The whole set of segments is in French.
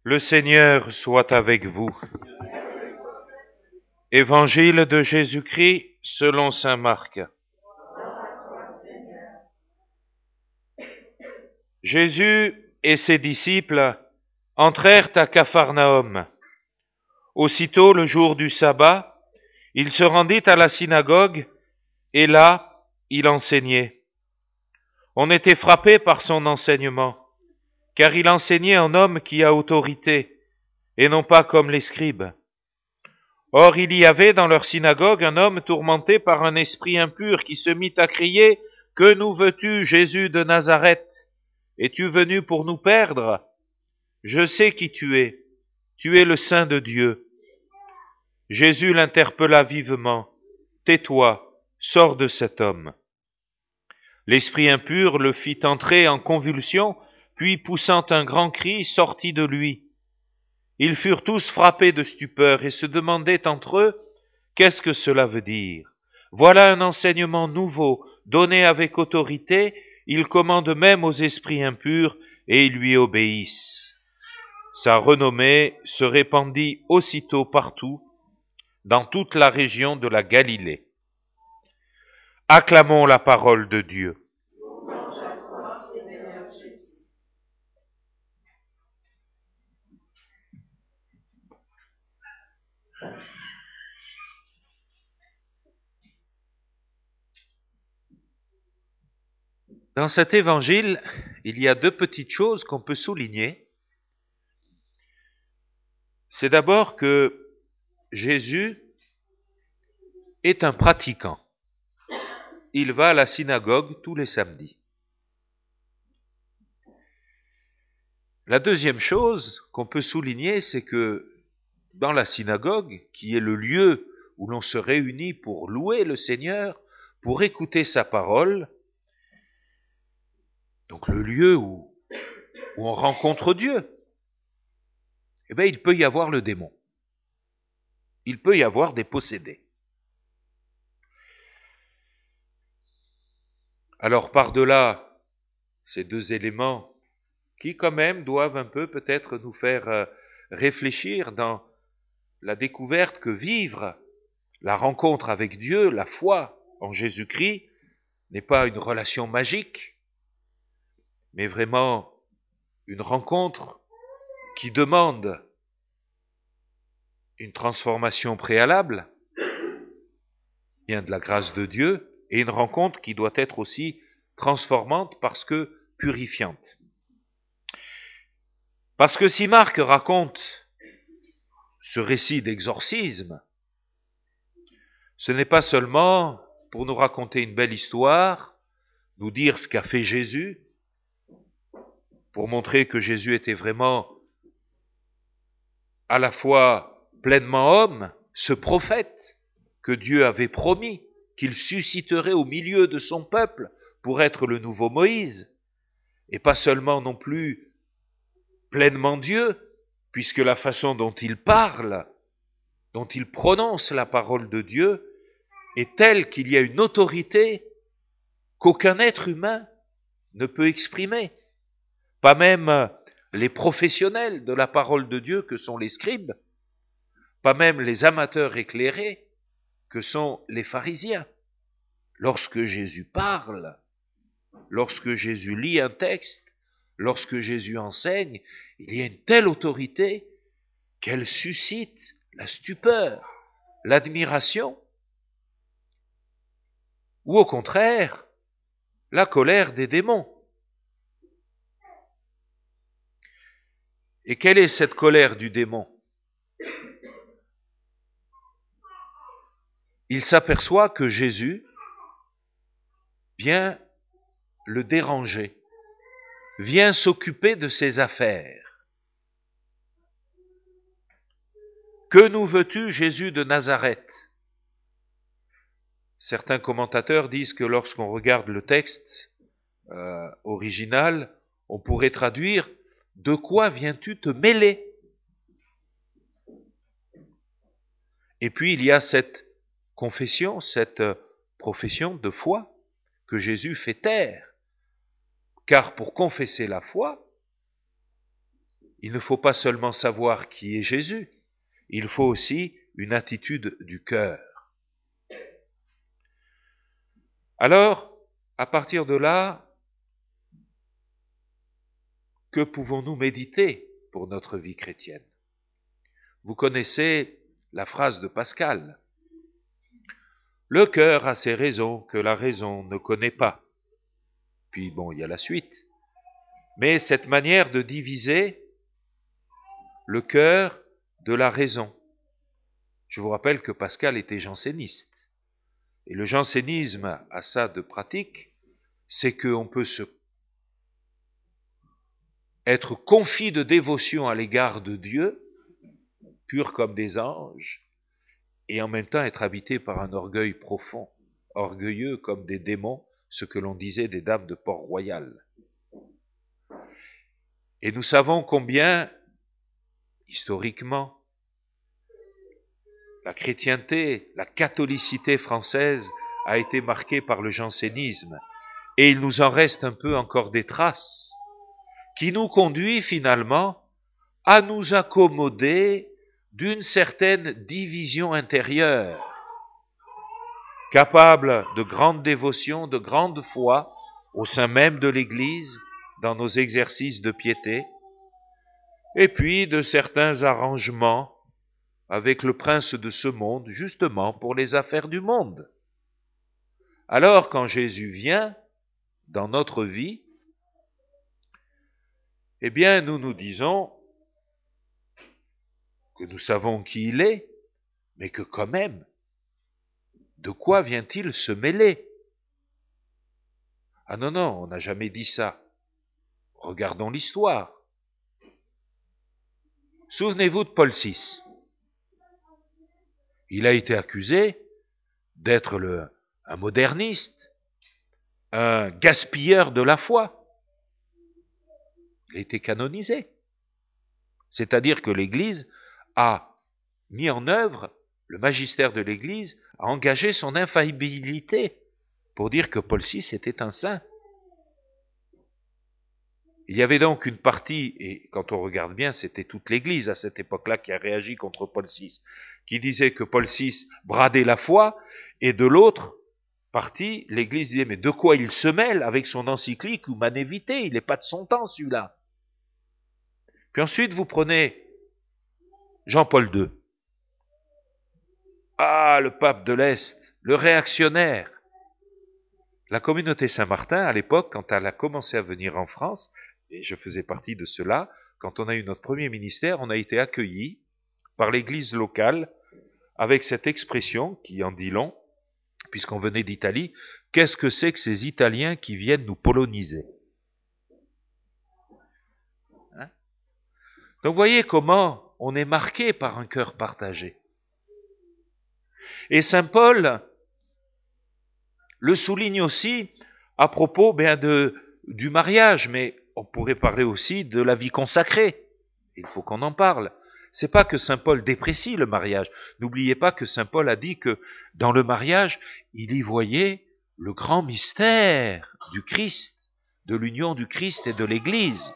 Le Seigneur soit avec vous. Évangile de Jésus-Christ selon saint Marc. Jésus et ses disciples entrèrent à Capharnaüm. Aussitôt, le jour du sabbat, il se rendit à la synagogue et là, il enseignait. On était frappé par son enseignement, car il enseignait en homme qui a autorité, et non pas comme les scribes. Or, il y avait dans leur synagogue un homme tourmenté par un esprit impur qui se mit à crier « Que nous veux-tu, Jésus de Nazareth? Es-tu venu pour nous perdre? Je sais qui tu es le Saint de Dieu. » Jésus l'interpella vivement. « Tais-toi, sors de cet homme. » L'esprit impur le fit entrer en convulsion, puis poussant un grand cri, sortit de lui. Ils furent tous frappés de stupeur et se demandaient entre eux « Qu'est-ce que cela veut dire? Voilà un enseignement nouveau, donné avec autorité, il commande même aux esprits impurs et ils lui obéissent. » Sa renommée se répandit aussitôt partout, dans toute la région de la Galilée. Acclamons la parole de Dieu. Dans cet évangile, il y a deux petites choses qu'on peut souligner. C'est d'abord que Jésus est un pratiquant. Il va à la synagogue tous les samedis. La deuxième chose qu'on peut souligner, c'est que dans la synagogue, qui est le lieu où l'on se réunit pour louer le Seigneur, pour écouter sa parole, donc le lieu où on rencontre Dieu, eh bien, il peut y avoir le démon. Il peut y avoir des possédés. Alors, par-delà ces deux éléments qui, quand même, doivent un peu peut-être nous faire réfléchir dans la découverte que vivre la rencontre avec Dieu, la foi en Jésus-Christ, n'est pas une relation magique, mais vraiment une rencontre qui demande une transformation préalable, vient de la grâce de Dieu, et une rencontre qui doit être aussi transformante parce que purifiante. Parce que si Marc raconte ce récit d'exorcisme, ce n'est pas seulement pour nous raconter une belle histoire, nous dire ce qu'a fait Jésus, pour montrer que Jésus était vraiment à la fois pleinement homme, ce prophète que Dieu avait promis qu'il susciterait au milieu de son peuple pour être le nouveau Moïse, et pas seulement non plus pleinement Dieu, puisque la façon dont il parle, dont il prononce la parole de Dieu, est telle qu'il y a une autorité qu'aucun être humain ne peut exprimer. Pas même les professionnels de la parole de Dieu que sont les scribes, pas même les amateurs éclairés que sont les pharisiens. Lorsque Jésus parle, lorsque Jésus lit un texte, lorsque Jésus enseigne, il y a une telle autorité qu'elle suscite la stupeur, l'admiration, ou au contraire, la colère des démons. Et quelle est cette colère du démon? Il s'aperçoit que Jésus vient le déranger, vient s'occuper de ses affaires. Que nous veux-tu, Jésus de Nazareth? Certains commentateurs disent que lorsqu'on regarde le texte original, on pourrait traduire « De quoi viens-tu te mêler ?» Et puis il y a cette confession, cette profession de foi que Jésus fait taire. Car pour confesser la foi, il ne faut pas seulement savoir qui est Jésus, il faut aussi une attitude du cœur. Alors, à partir de là, que pouvons-nous méditer pour notre vie chrétienne? Vous connaissez la phrase de Pascal. Le cœur a ses raisons que la raison ne connaît pas. Puis bon, il y a la suite. Mais cette manière de diviser le cœur de la raison. Je vous rappelle que Pascal était janséniste. Et le jansénisme a ça de pratique, c'est qu'on peut être confit de dévotion à l'égard de Dieu, pur comme des anges, et en même temps être habité par un orgueil profond, orgueilleux comme des démons, ce que l'on disait des dames de Port-Royal. Et nous savons combien, historiquement, la chrétienté, la catholicité française a été marquée par le jansénisme, et il nous en reste un peu encore des traces, qui nous conduit finalement à nous accommoder d'une certaine division intérieure, capable de grande dévotion, de grande foi, au sein même de l'Église, dans nos exercices de piété, et puis de certains arrangements avec le prince de ce monde, justement pour les affaires du monde. Alors, quand Jésus vient dans notre vie, eh bien, nous nous disons que nous savons qui il est, mais que quand même, de quoi vient-il se mêler? Ah non, non, on n'a jamais dit ça. Regardons l'histoire. Souvenez-vous de Paul VI. Il a été accusé d'être un moderniste, un gaspilleur de la foi. Il a été canonisé. C'est-à-dire que l'Église a mis en œuvre, le magistère de l'Église a engagé son infaillibilité pour dire que Paul VI était un saint. Il y avait donc une partie, et quand on regarde bien, c'était toute l'Église à cette époque-là qui a réagi contre Paul VI, qui disait que Paul VI bradait la foi, et de l'autre partie, l'Église disait, mais de quoi il se mêle avec son encyclique Humanum Vitae, il n'est pas de son temps celui-là. Puis ensuite, vous prenez Jean-Paul II. Ah, le pape de l'Est, le réactionnaire. La communauté Saint-Martin, à l'époque, quand elle a commencé à venir en France, et je faisais partie de cela, quand on a eu notre premier ministère, on a été accueillis par l'église locale avec cette expression qui en dit long, puisqu'on venait d'Italie, qu'est-ce que c'est que ces Italiens qui viennent nous poloniser? Hein? Donc voyez comment on est marqué par un cœur partagé. Et saint Paul le souligne aussi à propos du mariage, mais on pourrait parler aussi de la vie consacrée. Il faut qu'on en parle. C'est pas que saint Paul déprécie le mariage. N'oubliez pas que saint Paul a dit que dans le mariage, il y voyait le grand mystère du Christ, de l'union du Christ et de l'Église.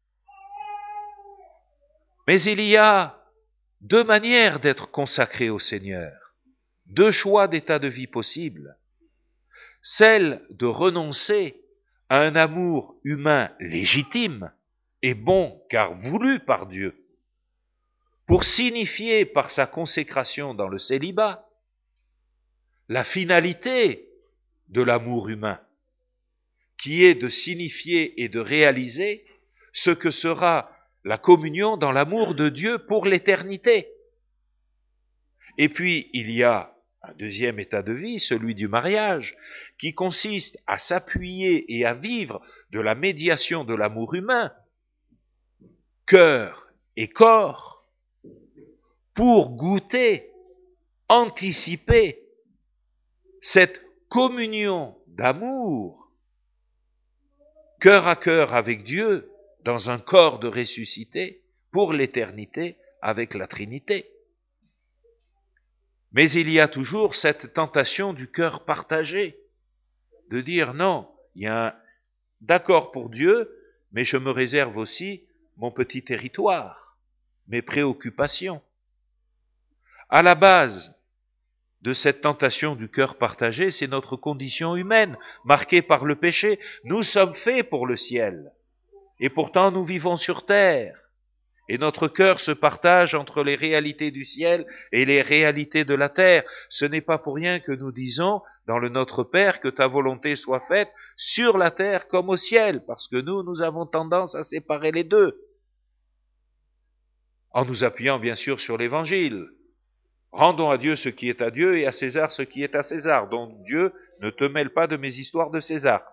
Mais il y a deux manières d'être consacré au Seigneur, deux choix d'état de vie possibles. Celle de renoncer à un amour humain légitime et bon car voulu par Dieu, pour signifier par sa consécration dans le célibat la finalité de l'amour humain, qui est de signifier et de réaliser ce que sera la communion dans l'amour de Dieu pour l'éternité. Et puis, il y a un deuxième état de vie, celui du mariage, qui consiste à s'appuyer et à vivre de la médiation de l'amour humain, cœur et corps, pour goûter, anticiper cette communion d'amour, cœur à cœur avec Dieu, dans un corps de ressuscité, pour l'éternité avec la Trinité. Mais il y a toujours cette tentation du cœur partagé, de dire non, il y a un d'accord pour Dieu, mais je me réserve aussi mon petit territoire, mes préoccupations. À la base de cette tentation du cœur partagé, c'est notre condition humaine, marquée par le péché. Nous sommes faits pour le ciel, et pourtant nous vivons sur terre. Et notre cœur se partage entre les réalités du ciel et les réalités de la terre. Ce n'est pas pour rien que nous disons dans le Notre Père que ta volonté soit faite sur la terre comme au ciel, parce que nous avons tendance à séparer les deux, en nous appuyant bien sûr sur l'Évangile. Rendons à Dieu ce qui est à Dieu et à César ce qui est à César. Donc Dieu, ne te mêle pas de mes histoires de César.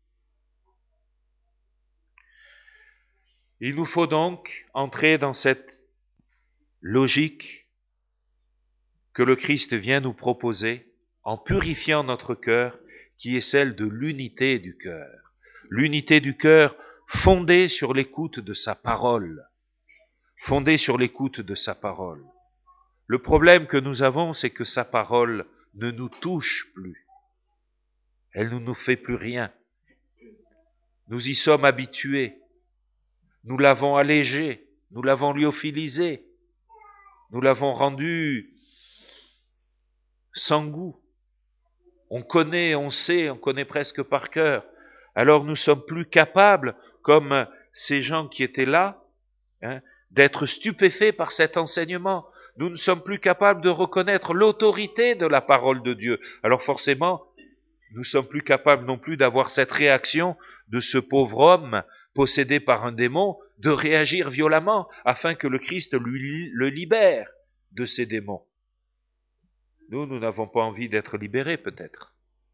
Il nous faut donc entrer dans cette logique que le Christ vient nous proposer en purifiant notre cœur, qui est celle de l'unité du cœur. L'unité du cœur fondée sur l'écoute de sa parole. Fondée sur l'écoute de sa parole. Le problème que nous avons, c'est que sa parole ne nous touche plus. Elle ne nous fait plus rien. Nous y sommes habitués. Nous l'avons allégé, nous l'avons lyophilisé, nous l'avons rendu sans goût. On connaît, on sait, on connaît presque par cœur. Alors nous sommes plus capables, comme ces gens qui étaient là, d'être stupéfaits par cet enseignement. Nous ne sommes plus capables de reconnaître l'autorité de la parole de Dieu. Alors forcément, nous ne sommes plus capables non plus d'avoir cette réaction de ce pauvre homme possédé par un démon, de réagir violemment afin que le Christ le libère de ces démons. Nous n'avons pas envie d'être libérés peut-être.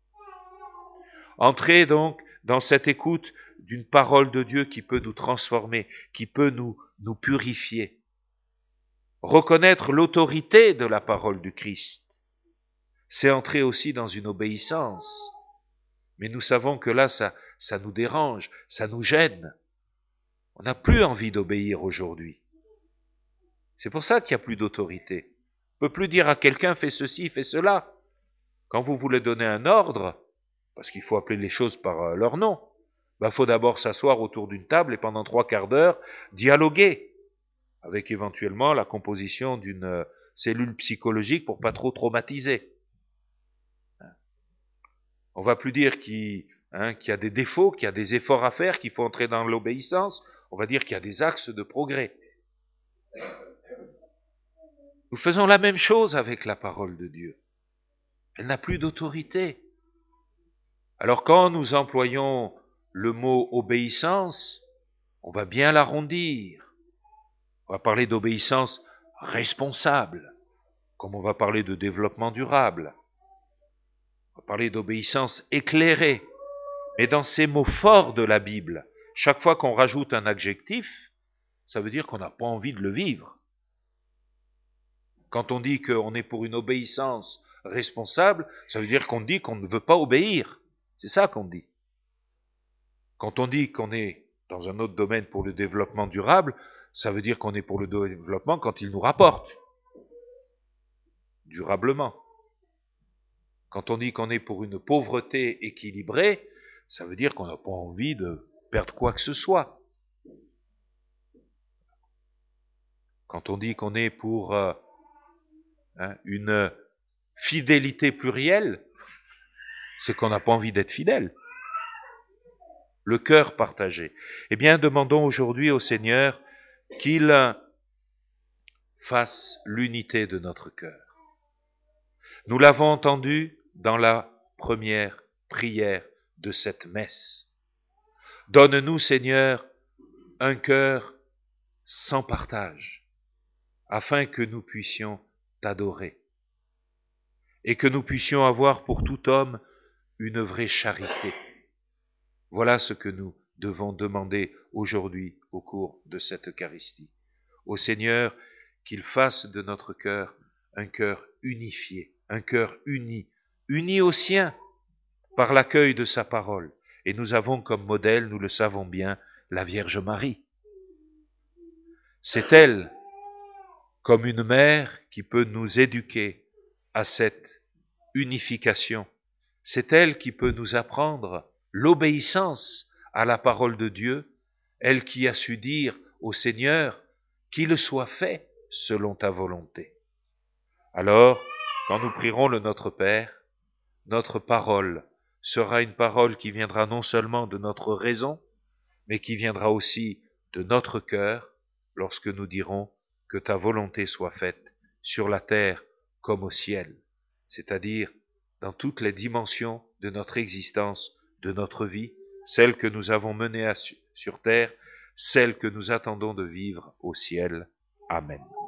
Entrez donc dans cette écoute d'une parole de Dieu qui peut nous transformer, qui peut nous purifier. Reconnaître l'autorité de la parole du Christ, c'est entrer aussi dans une obéissance. Mais nous savons que là, ça nous dérange, ça nous gêne. On n'a plus envie d'obéir aujourd'hui. C'est pour ça qu'il n'y a plus d'autorité. On ne peut plus dire à quelqu'un fais ceci, fais cela. Quand vous voulez donner un ordre, parce qu'il faut appeler les choses par leur nom, il faut d'abord s'asseoir autour d'une table et pendant 3/4 d'heure dialoguer, avec éventuellement la composition d'une cellule psychologique pour pas trop traumatiser. On va plus dire qu'il y a des défauts, qu'il y a des efforts à faire, qu'il faut entrer dans l'obéissance. On va dire qu'il y a des axes de progrès. Nous faisons la même chose avec la parole de Dieu. Elle n'a plus d'autorité. Alors quand nous employons le mot obéissance, on va bien l'arrondir. On va parler d'obéissance responsable, comme on va parler de développement durable. On va parler d'obéissance éclairée. Mais dans ces mots forts de la Bible, chaque fois qu'on rajoute un adjectif, ça veut dire qu'on n'a pas envie de le vivre. Quand on dit qu'on est pour une obéissance responsable, ça veut dire qu'on dit qu'on ne veut pas obéir. C'est ça qu'on dit. Quand on dit qu'on est dans un autre domaine pour le développement durable, ça veut dire qu'on est pour le développement quand il nous rapporte durablement. Quand on dit qu'on est pour une pauvreté équilibrée, ça veut dire qu'on n'a pas envie de perdre quoi que ce soit. Quand on dit qu'on est pour une fidélité plurielle, c'est qu'on n'a pas envie d'être fidèle. Le cœur partagé. Eh bien, demandons aujourd'hui au Seigneur qu'il fasse l'unité de notre cœur. Nous l'avons entendu dans la première prière de cette messe. Donne-nous, Seigneur, un cœur sans partage, afin que nous puissions t'adorer, et que nous puissions avoir pour tout homme une vraie charité. Voilà ce que nous devons demander aujourd'hui au cours de cette Eucharistie. Au Seigneur, qu'il fasse de notre cœur un cœur unifié, un cœur uni, uni au sien par l'accueil de sa parole. Et nous avons comme modèle, nous le savons bien, la Vierge Marie. C'est elle, comme une mère, qui peut nous éduquer à cette unification. C'est elle qui peut nous apprendre l'obéissance à la parole de Dieu, elle qui a su dire au Seigneur, qu'il soit fait selon ta volonté. Alors, quand nous prierons le Notre Père, notre parole sera une parole qui viendra non seulement de notre raison, mais qui viendra aussi de notre cœur lorsque nous dirons que ta volonté soit faite sur la terre comme au ciel, c'est-à-dire dans toutes les dimensions de notre existence, de notre vie, celle que nous avons menée sur terre, celle que nous attendons de vivre au ciel. Amen.